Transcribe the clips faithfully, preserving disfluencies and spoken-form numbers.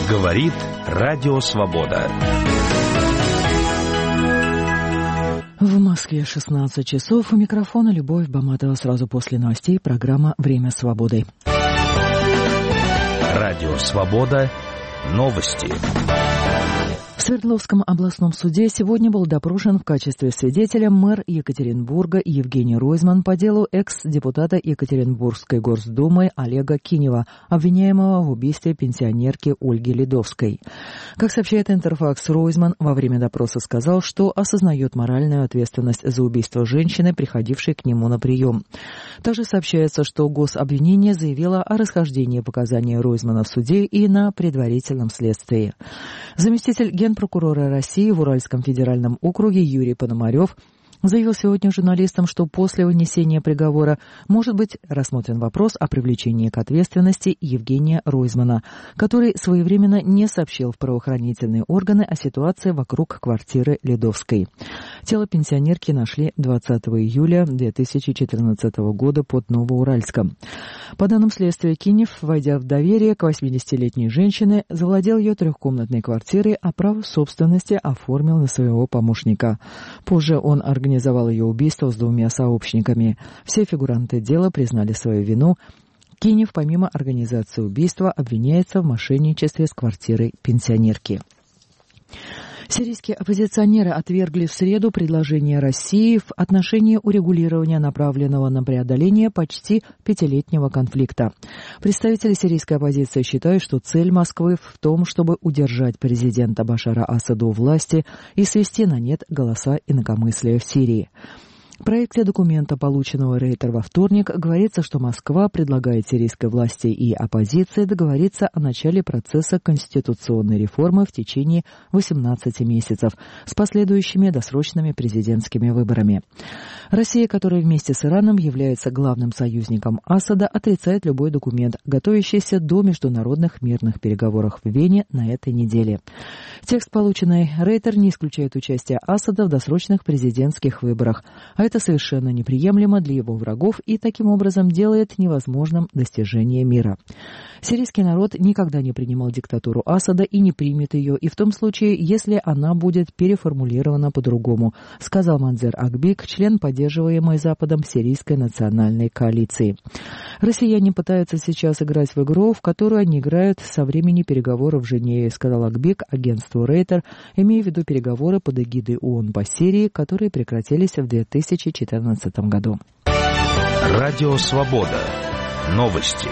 Говорит Радио Свобода. В Москве шестнадцать часов. У микрофона Любовь Баматова. Сразу после новостей программа «Время свободы». Радио Свобода. Новости. В Свердловском областном суде сегодня был допрошен в качестве свидетеля мэр Екатеринбурга Евгений Ройзман по делу экс-депутата Екатеринбургской Горсдумы Олега Кинева, обвиняемого в убийстве пенсионерки Ольги Ледовской. Как сообщает Интерфакс, Ройзман во время допроса сказал, что осознает моральную ответственность за убийство женщины, приходившей к нему на прием. Также сообщается, что гособвинение заявило о расхождении показаний Ройзмана в суде и на предварительном следствии. Заместитель генпрокурора России в Уральском федеральном округе Юрий Пономарев заявил сегодня журналистам, что после вынесения приговора может быть рассмотрен вопрос о привлечении к ответственности Евгения Ройзмана, который своевременно не сообщил в правоохранительные органы о ситуации вокруг квартиры Ледовской. Тело пенсионерки нашли двадцатого июля две тысячи четырнадцатого года под Новоуральском. По данным следствия, Кинев, войдя в доверие к восьмидесятилетней женщине, завладел ее трехкомнатной квартирой, а право собственности оформил на своего помощника. Позже он организовал Организовал ее убийство с двумя сообщниками. Все фигуранты дела признали свою вину. Кинев, помимо организации убийства, обвиняется в мошенничестве с квартирой пенсионерки. Сирийские оппозиционеры отвергли в среду предложение России в отношении урегулирования направленного на преодоление почти пятилетнего конфликта. Представители сирийской оппозиции считают, что цель Москвы в том, чтобы удержать президента Башара Асада у власти и свести на нет голоса инакомыслия в Сирии. В проекте документа, полученного Рейтер во вторник, говорится, что Москва предлагает сирийской власти и оппозиции договориться о начале процесса конституционной реформы в течение восемнадцати месяцев с последующими досрочными президентскими выборами. Россия, которая вместе с Ираном является главным союзником Асада, отрицает любой документ, готовящийся до международных мирных переговоров в Вене на этой неделе. Текст, полученный Рейтер, не исключает участие Асада в досрочных президентских выборах, а это совершенно неприемлемо для его врагов и таким образом делает невозможным достижение мира. Сирийский народ никогда не принимал диктатуру Асада и не примет ее, и в том случае, если она будет переформулирована по-другому, сказал Манзер Акбик, член поддерживаемой Западом сирийской национальной коалиции. Россияне пытаются сейчас играть в игру, в которую они играют со времени переговоров в Женеве, сказал Акбик агентству Рейтер, имея в виду переговоры под эгидой ООН по Сирии, которые прекратились в две тысячи четырнадцатом году. Радио Свобода. Новости.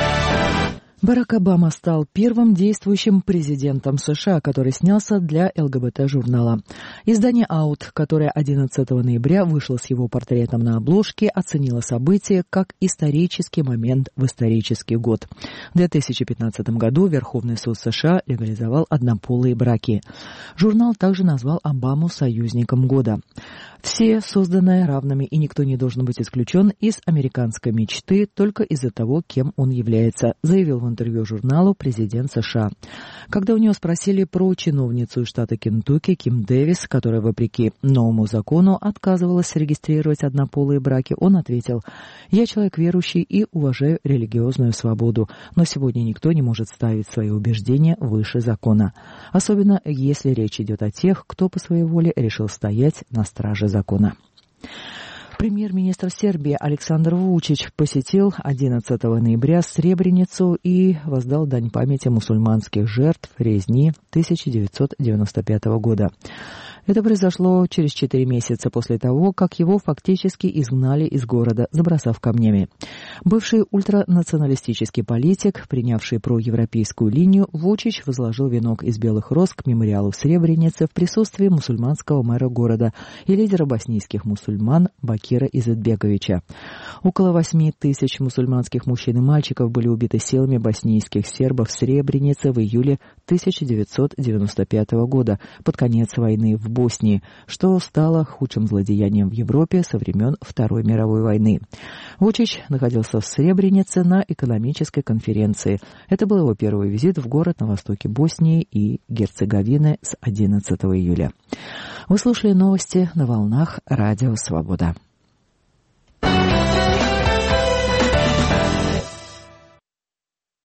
Барак Обама стал первым действующим президентом США, который снялся для ЛГБТ-журнала. Издание «Аут», которое одиннадцатого ноября вышло с его портретом на обложке, оценило событие как исторический момент в исторический год. В две тысячи пятнадцатом году Верховный суд США легализовал однополые браки. Журнал также назвал Обаму союзником года. Все созданы равными, и никто не должен быть исключен из американской мечты только из-за того, кем он является, заявил в интервью журналу президент США. Когда у него спросили про чиновницу из штата Кентукки Ким Дэвис, которая, вопреки новому закону, отказывалась регистрировать однополые браки, он ответил: «Я человек верующий и уважаю религиозную свободу, но сегодня никто не может ставить свои убеждения выше закона, особенно если речь идет о тех, кто по своей воле решил стоять на страже закона». Премьер-министр Сербии Александр Вучич посетил одиннадцатого ноября Сребреницу и воздал дань памяти мусульманских жертв резни тысяча девятьсот девяносто пятого года. Это произошло через четыре месяца после того, как его фактически изгнали из города, забросав камнями. Бывший ультранационалистический политик, принявший проевропейскую линию, Вучич возложил венок из белых роз к мемориалу в Сребренице в присутствии мусульманского мэра города и лидера боснийских мусульман Бакира Изетбековича. Около восьми тысяч мусульманских мужчин и мальчиков были убиты силами боснийских сербов в Сребренице в июле тысяча девятьсот девяносто пятого года, под конец войны в Боснии, что стало худшим злодеянием в Европе со времен Второй мировой войны. Вучич находился в Сребренице на экономической конференции. Это был его первый визит в город на востоке Боснии и Герцеговины с одиннадцатого июля. Вы слушали новости на волнах Радио Свобода.